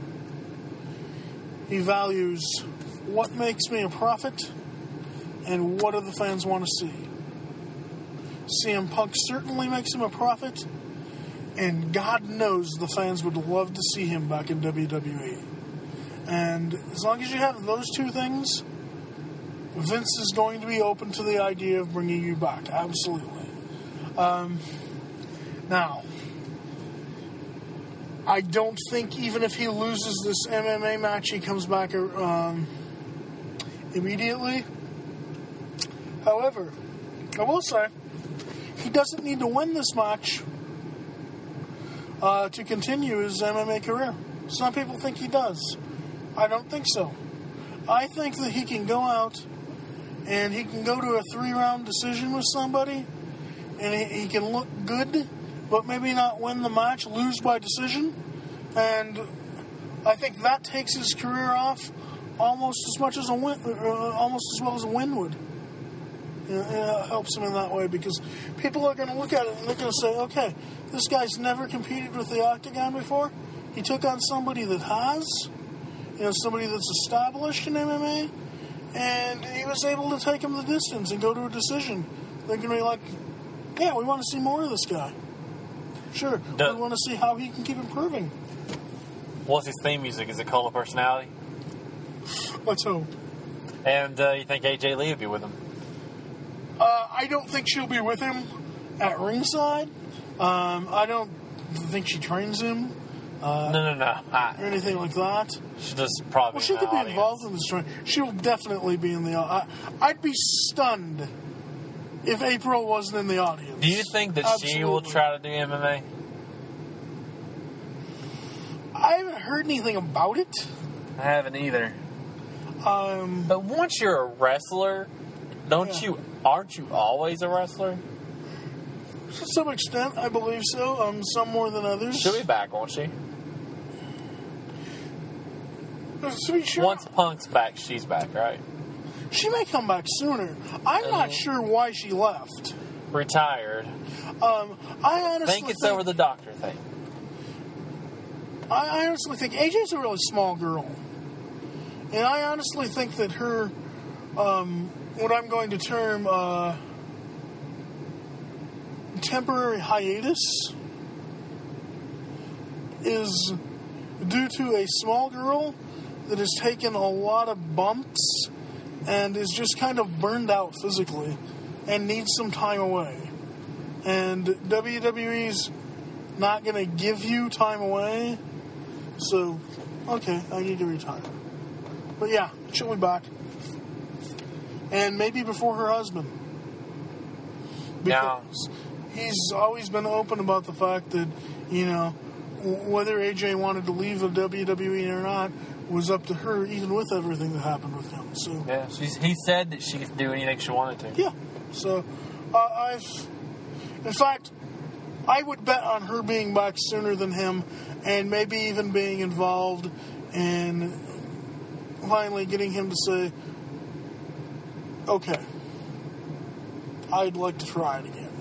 He values what makes me a profit and what do the fans want to see. C M Punk certainly makes him a profit, and God knows the fans would love to see him back in W W E. And as long as you have those two things, Vince is going to be open to the idea of bringing you back. Absolutely. Um, now, I don't think even if he loses this M M A match, he comes back um, immediately. However, I will say, he doesn't need to win this match uh, to continue his M M A career. Some people think he does. I don't think so. I think that he can go out and he can go to a three-round decision with somebody, and he, he can look good, but maybe not win the match, lose by decision. And I think that takes his career off almost as much as a win, uh, almost as well as a win would. It, it helps him in that way because people are going to look at it and they're going to say, okay, this guy's never competed with the Octagon before. He took on somebody that has, you know, somebody that's established in M M A, and he was able to take him the distance and go to a decision. They're going to be like, yeah, we want to see more of this guy. Sure, Duh. we want to see how he can keep improving. What's his theme music? Is it Cult of Personality? Let's hope. And uh, you think A J Lee would be with him? Uh, I don't think she'll be with him at ringside. Um, I don't think she trains him. Uh, no, no, no. I, or anything like that. She just probably. Well, she in could the be audience. involved in this training. She will definitely be in the. I, I'd be stunned if April wasn't in the audience. Do you think that Absolutely. she will try to do M M A? I haven't heard anything about it. I haven't either. Um, But once you're a wrestler, don't Yeah. you? Aren't you always a wrestler? to some extent, I believe so. Um, some more than others. She'll be back, won't she? To be sure, Once Punk's back, she's back, right? she may come back sooner. I'm not Uh, sure why she left. Retired. Um, I honestly think it's over the doctor thing. I honestly think A J's a really small girl, and I honestly think that her, um, what I'm going to term uh, temporary hiatus, is due to a small girl that has taken a lot of bumps and is just kind of burned out physically and needs some time away. And W W E's not going to give you time away. So, okay, I need to retire. But yeah, she'll be back. And maybe before her husband. Because he's always been open about the fact that, you know, whether A J wanted to leave the W W E or not was up to her, even with everything that happened with him. So Yeah, she's, he said that she could do anything she wanted to. yeah. So uh, I've, in fact, I would bet on her being back sooner than him, and maybe even being involved in finally getting him to say, okay, I'd like to try it again.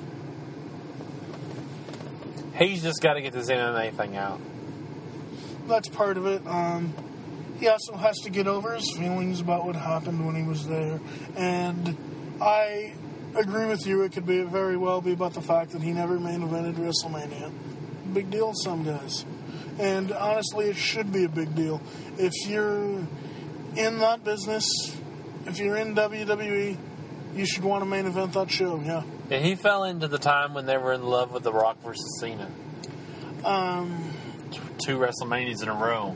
He's just got to get this M M A thing out. That's part of it. Um, he also has to get over his feelings about what happened when he was there. And I agree with you, it could be very well be about the fact that he never main evented WrestleMania. Big deal to some guys. And honestly, it should be a big deal. If you're in that business, if you're in W W E, you should want to main event that show, yeah. Yeah, he fell into the time when they were in love with The Rock versus Cena. Um, Two WrestleManias in a row.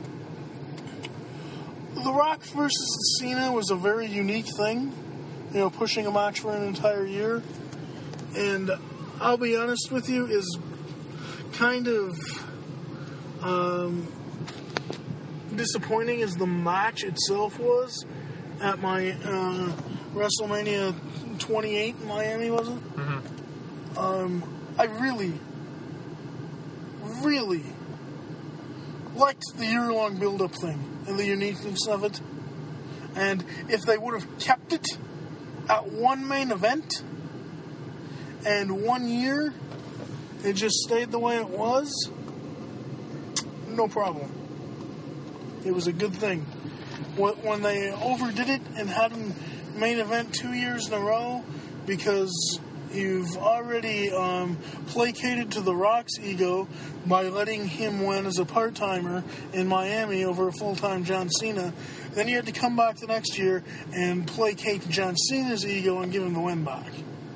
The Rock versus Cena was a very unique thing, you know, pushing a match for an entire year. And I'll be honest with you, is kind of um, disappointing as the match itself was at my uh, WrestleMania twenty-eight in Miami, was it? Mm-hmm. Um, I really, really liked the year-long build-up thing and the uniqueness of it. And if they would have kept it at one main event and one year, it just stayed the way it was, no problem. It was a good thing. When they overdid it and had him main event two years in a row because you've already um, placated to The Rock's ego by letting him win as a part-timer in Miami over a full-time John Cena, then you had to come back the next year and placate John Cena's ego and give him the win back.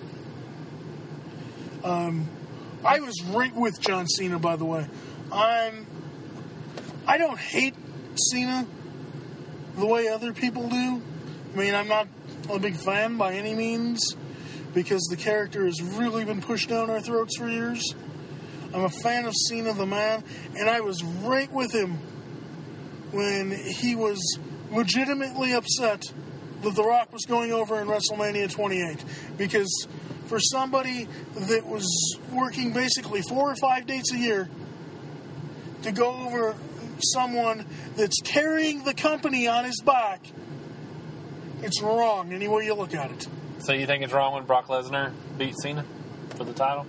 Um, I was right with John Cena, by the way. I'm, I don't hate Cena the way other people do. I mean, I'm not a big fan by any means, because the character has really been pushed down our throats for years. I'm a fan of Cena the man, and I was right with him when he was legitimately upset that The Rock was going over in WrestleMania twenty-eight. Because for somebody that was working basically four or five dates a year to go over someone that's carrying the company on his back, it's wrong any way you look at it. So you think it's wrong when Brock Lesnar beat Cena for the title?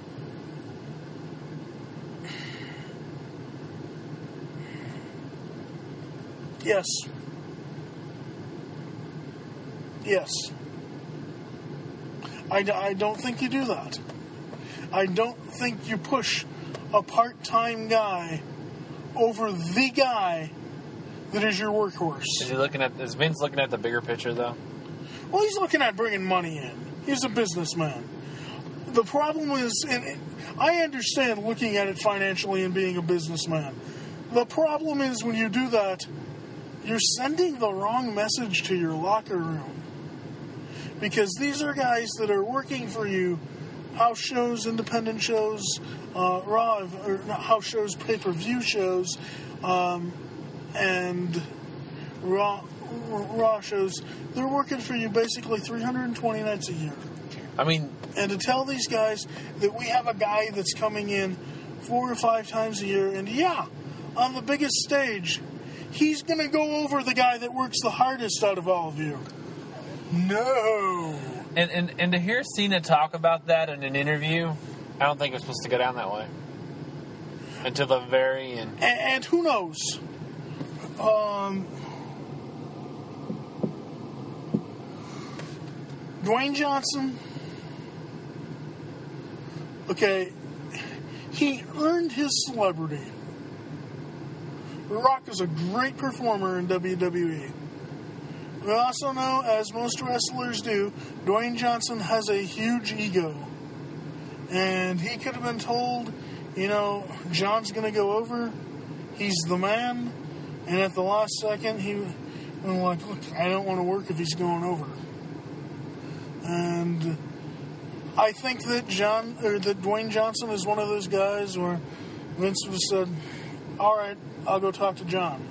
Yes. Yes. I, I don't think you do that. I don't think you push a part-time guy over the guy that is your workhorse. Is he looking at? Is Vince looking at the bigger picture though? Well, he's looking at bringing money in. He's a businessman. The problem is, and I understand looking at it financially and being a businessman. The problem is when you do that, you're sending the wrong message to your locker room. Because these are guys that are working for you, house shows, independent shows, uh, raw, or not house shows, pay-per-view shows, um, and raw, raw shows. They're working for you basically three hundred twenty nights a year. I mean, and to tell these guys that we have a guy that's coming in four or five times a year, and yeah, on the biggest stage, he's going to go over the guy that works the hardest out of all of you. No. And, and and to hear Cena talk about that in an interview, I don't think it was supposed to go down that way. Until the very end. And, and who knows? Um, Dwayne Johnson, okay, he earned his celebrity. The Rock is a great performer in W W E. We also know, as most wrestlers do, Dwayne Johnson has a huge ego. And he could have been told, you know, John's going to go over. He's the man. And at the last second, he was like, look, I don't want to work if he's going over. And I think that John or that Dwayne Johnson is one of those guys where Vince would have said, all right, I'll go talk to John.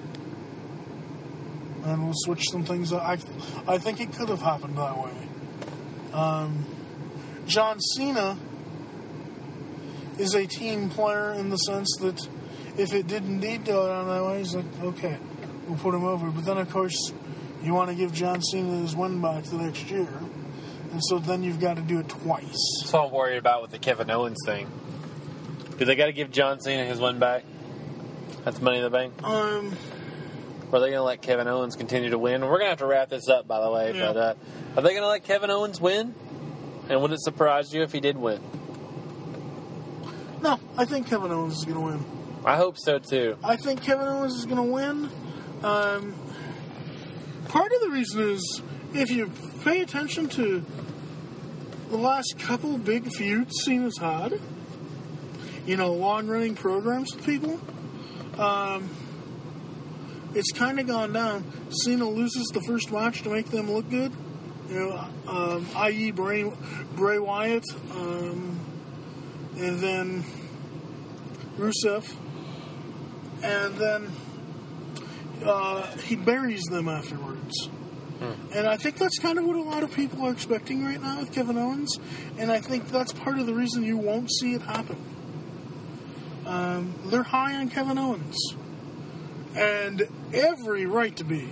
And we'll switch some things up. I, I think it could have happened that way. Um, John Cena is a team player in the sense that if it did indeed go down that way, he's like, okay, we'll put him over. But then, of course, you want to give John Cena his win back the next year. And so then you've got to do it twice. That's what I'm worried about with the Kevin Owens thing. Do they got to give John Cena his win back? That's Money in the Bank? Um... Or are they going to let Kevin Owens continue to win? We're going to have to wrap this up, by the way. Yeah. But uh, are they going to let Kevin Owens win? And would it surprise you if he did win? No, I think Kevin Owens is going to win. I hope so, too. I think Kevin Owens is going to win. Um, part of the reason is, if you pay attention to the last couple big feuds Cena's had, you know, long-running programs with people, um, it's kind of gone down. Cena loses the first match to make them look good, you know, um, that is. Bray, Bray Wyatt, um, and then Rusev, and then uh, he buries them afterwards. Hmm. And I think that's kind of what a lot of people are expecting right now with Kevin Owens, and I think that's part of the reason you won't see it happen. Um, they're high on Kevin Owens, and every right to be.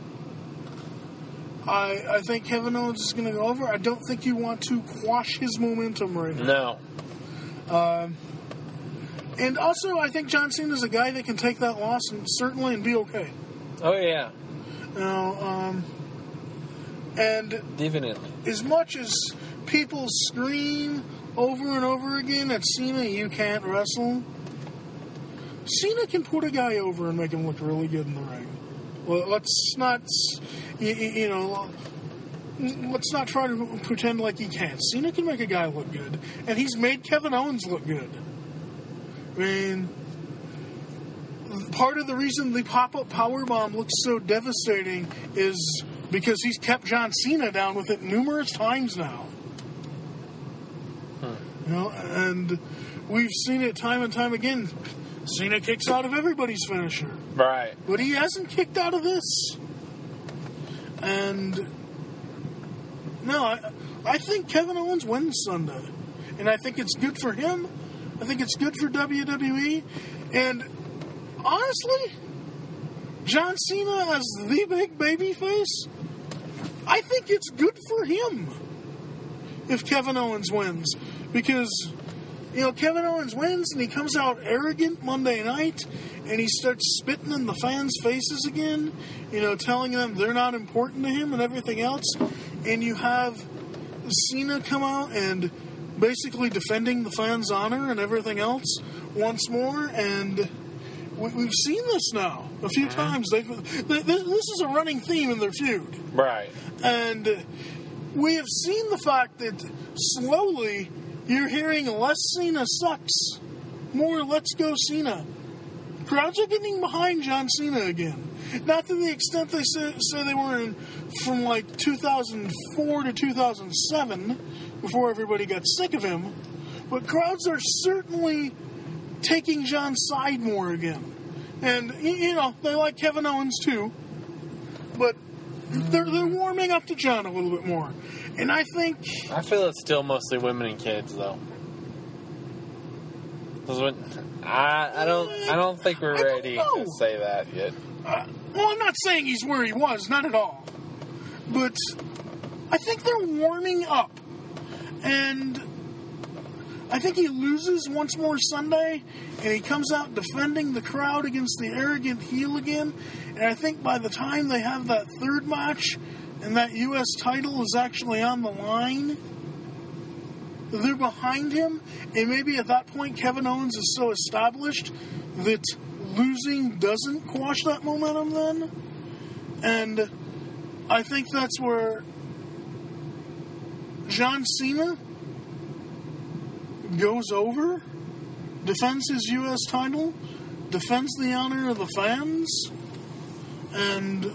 I I think Kevin Owens is going to go over. I don't think you want to quash his momentum right now. No. Um, and also, I think John Cena is a guy that can take that loss and certainly and be okay. Oh, yeah. You know, um, and Definitely. As much as people scream over and over again at Cena, you can't wrestle, Cena can put a guy over and make him look really good in the ring. Well, let's not, you, you know, let's not try to pretend like he can't. Cena can make a guy look good, and he's made Kevin Owens look good. I mean, part of the reason the pop-up powerbomb looks so devastating is because he's kept John Cena down with it numerous times now. Huh. You know, and we've seen it time and time again. Cena kicks out of everybody's finisher. Right. But he hasn't kicked out of this. And no, I, I think Kevin Owens wins Sunday. And I think it's good for him. I think it's good for W W E. And honestly, John Cena as the big baby face, I think it's good for him if Kevin Owens wins. Because, you know, Kevin Owens wins and he comes out arrogant Monday night and he starts spitting in the fans' faces again, you know, telling them they're not important to him and everything else. And you have Cena come out and basically defending the fans' honor and everything else once more. And we've seen this now a few mm-hmm. times. They've, this is a running theme in their feud. Right. And we have seen the fact that slowly you're hearing less Cena sucks, more let's go Cena. Crowds are getting behind John Cena again. Not to the extent they say, say they were in from like two thousand four to two thousand seven, before everybody got sick of him, but crowds are certainly taking John's side more again. And, you know, they like Kevin Owens too, but they're, they're warming up to John a little bit more. And I think... I feel it's still mostly women and kids, though. I, I don't I don't think we're ready to say that yet. Uh, well, I'm not saying he's where he was, not at all. But I think they're warming up. And I think he loses once more Sunday, and he comes out defending the crowd against the arrogant heel again. And I think by the time they have that third match, and that U S title is actually on the line, they're behind him, and maybe at that point Kevin Owens is so established that losing doesn't quash that momentum then. And I think that's where John Cena goes over, defends his U S title, defends the honor of the fans, and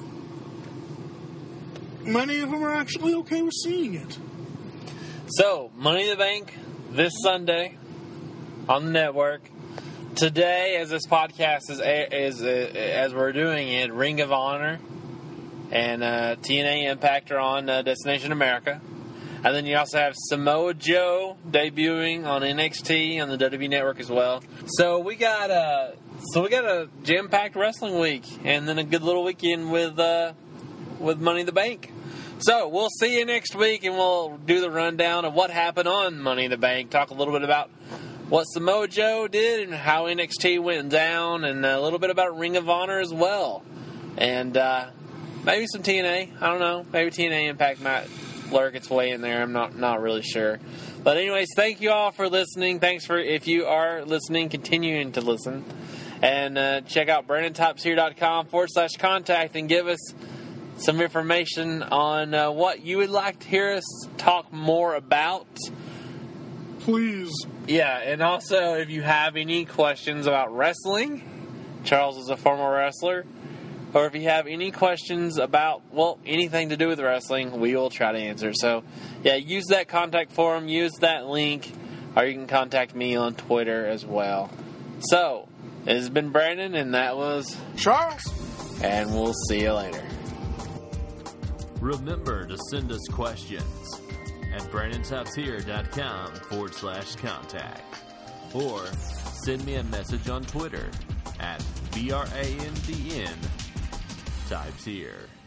many of them are actually okay with seeing it. So, Money in the Bank this Sunday on the network. Today, as this podcast is, is uh, as we're doing it, Ring of Honor and uh, T N A Impact are on uh, Destination America. And then you also have Samoa Joe debuting on N X T on the W W E Network as well. So we got a so we got a jam-packed wrestling week, and then a good little weekend with uh, with Money in the Bank. So we'll see you next week, and we'll do the rundown of what happened on Money in the Bank. Talk a little bit about what Samoa Joe did and how N X T went down, and a little bit about Ring of Honor as well, and uh, maybe some T N A. I don't know. Maybe T N A Impact might lurk its way in there. I'm not not really sure. But anyways, thank you all for listening. Thanks for, if you are listening, continuing to listen. And uh, check out Brandon Types Here dot com forward slash contact and give us some information on uh, what you would like to hear us talk more about. Please. Yeah, and also if you have any questions about wrestling, Charles is a former wrestler, or if you have any questions about, well, anything to do with wrestling, we will try to answer. So, yeah, use that contact form, use that link, or you can contact me on Twitter as well. So, this has been Brandon, and that was Charles. And we'll see you later. Remember to send us questions at Brandon Types Here dot com forward slash contact. Or send me a message on Twitter at B R A N D N Types Here.